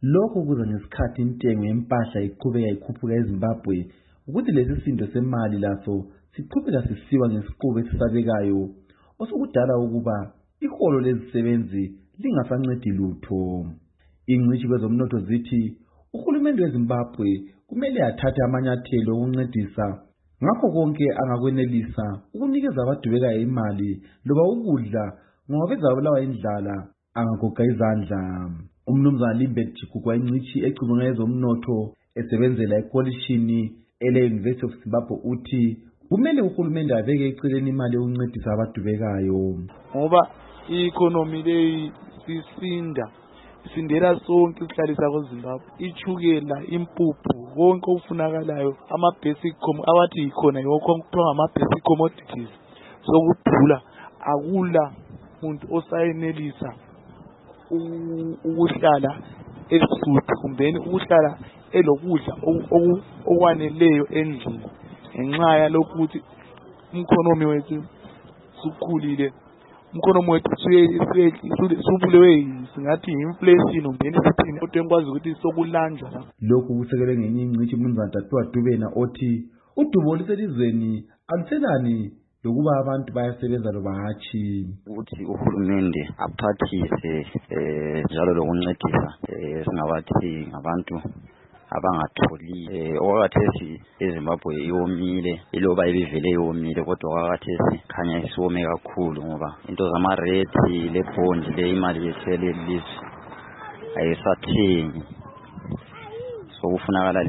Lokho kuza ngesikhathi intengo yempahla iqhubeka ikhuphuka eZimbabwe ukuthi lesi sindo semali laso siqhubeka sisiwa ngesiqubu esisabekayo osukudala ukuba iholo lezisebenzi lingasancedi lutho. Ingcitshi kwezomnotho zithi uhulumende weZimbabwe kumele athathe amanyathelo okuncedisa ngakho konke angakwenelisa ukunikeza abadubekayo imali loba ukudla ngoba bezabulawa indlala angagoqa izandla. Umnumzana Limbet Chikukwa, ingcitshi ecubungula ezomnotho esebenzela ekolishini ele-University of Zimbabwe, uthi kumele uhulumende abeke eceleni imali yokuncedisa abadubekayo ngoba i-economy leyi isindela sonke isihlalisa kweZimbabwe, ichukela, impuphu, konke okufunakalayo, ama-basic abathi yikhona yokho kuthiwa ngama-basic commodities sokudula. Akula muntu osayenelisa ukuhlala esuthi kumbeni ukuhlala elokudla okwaneleyo endlini ngenxa yalokhu ukuthi umkhonomi wethu sukhulile, umkhonomi wethu subulewe singathi inflation umbeni sithini kodwa engikwazi ukuthi sokulanjwa la. Lokhu kusekelwe ngenye ingcitshi umnumzana Datuwa Dubena othi udubo oluselizweni aluselani lokuba abantu bayasebenza loba hatshi, ukuthi uhulumende aphathise njalo lokuncedisa singabathi ngabantu abangatholi okwakhathesi eZimbabwe iwomile iloba ibivele iwomile kodwa okwakhathesi khanya isiwome kakhulu ngoba into zamarate lebond imali yethu lelizwe ayisathengi sokufunakala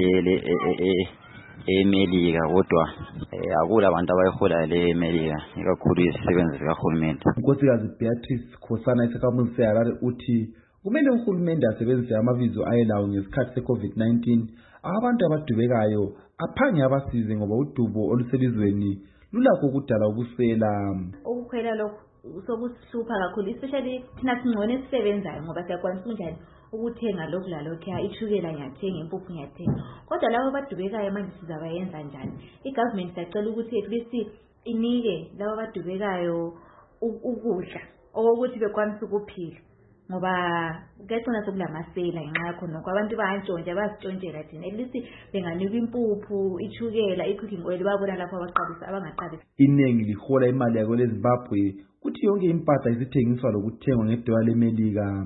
eMelika kodwa akula abantu abayihola eMelika ikakhulu izisebenzi zikahulumende. uNkosikazi Beatrice Khosana isakhamuzi seHarare uthi kumele uhulumende asebenzise amabizo ayelawo ngesikhathi se-COVID-19 abantu abadubekayo aphange abasize ngoba udubo oluselizweni lulakho ukudala ubusela. Ukukhwela lokho sokuhlupha kakhulu, especially thina singcone esisebenzayo ngoba siyakwanisa kanjani ukuthenga lokhu lalokho, ichukela ngiyathenga, impuphu ngiyathenga. Kodwa labo abadubekayo manje sizabayenza njani? I-government siyacela ukuthi at least inike labo abadubekayo ukudla okokuthi bekwanisa ukuphila ngoba kuyagcina sokulamasela ngenxa yakho nokho abantu bayantshontsha bazitshontshela thina, at least benganikwa impuphu, ichukela, i-cooking oil babona lapho abaqalisa abangaqalisa. Iningi lihola imali yako leZimbabwe kuthi yonke impahla isithengiswa lokuthengwa ngedola leMelika.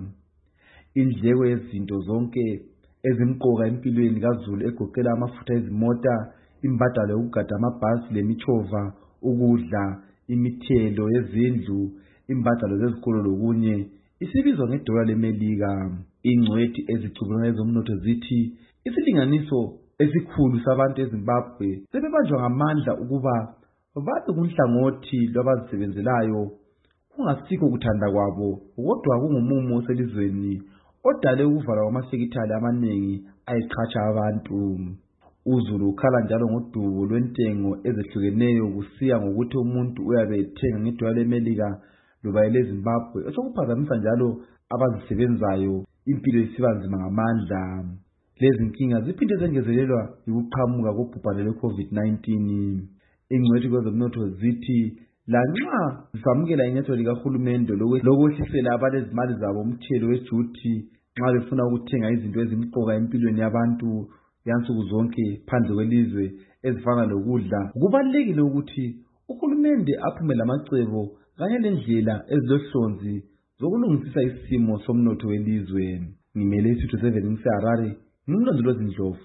Indleko yezinto zonke ezimqoka empilweni kaZulu egoqela amafutha ezimota, imbadalo yokugada amabhasi lemichova, ukudla, imithelo yezindlu, imbadalo zezikolo lokunye isibizwa ngedola leMelika. Ingcwethi ezicubungula ezomnotho zithi isilinganiso esikhulu sabantu eZimbabwe sebebanjwa ngamandla ukuba babe kunhlangothi lwabazisebenzelayo kungasikho kuthanda kwabo kodwa kungumumo oselizweni odale ukuvala kwamasekithali amaningi ayiqhatsha abantu. UZulu ukhala njalo ngodubo lwentengo ezehlukeneyo kusiya ngokuthi umuntu uyabe ethenga ngedola leMelika loba eleZimbabwe, osokuphazamisa njalo abazisebenzayo impilo isiba nzima ngamandla. Lezi nkinga ziphinde zengezelelwa ukuqhamuka kobhubhane lwe-COVID-19. Ingcwethi kwezomnotho zithi lanxa zisamukela inyathelo likahulumende lokwehlisela abalezimali zabo umthelo wejuthi nxa befuna ukuthenga izinto ezimqoka empilweni yabantu yansuku zonke phandle kwelizwe ezifana lokudla, kubalulekile ukuthi uhulumende aphume lamacebo kanye lendlela ezilohlonzi zokulungisisa isimo somnotho welizwe. Ngimele isitho 7 ngiseHarare, ngimlondolozi Ndlovu.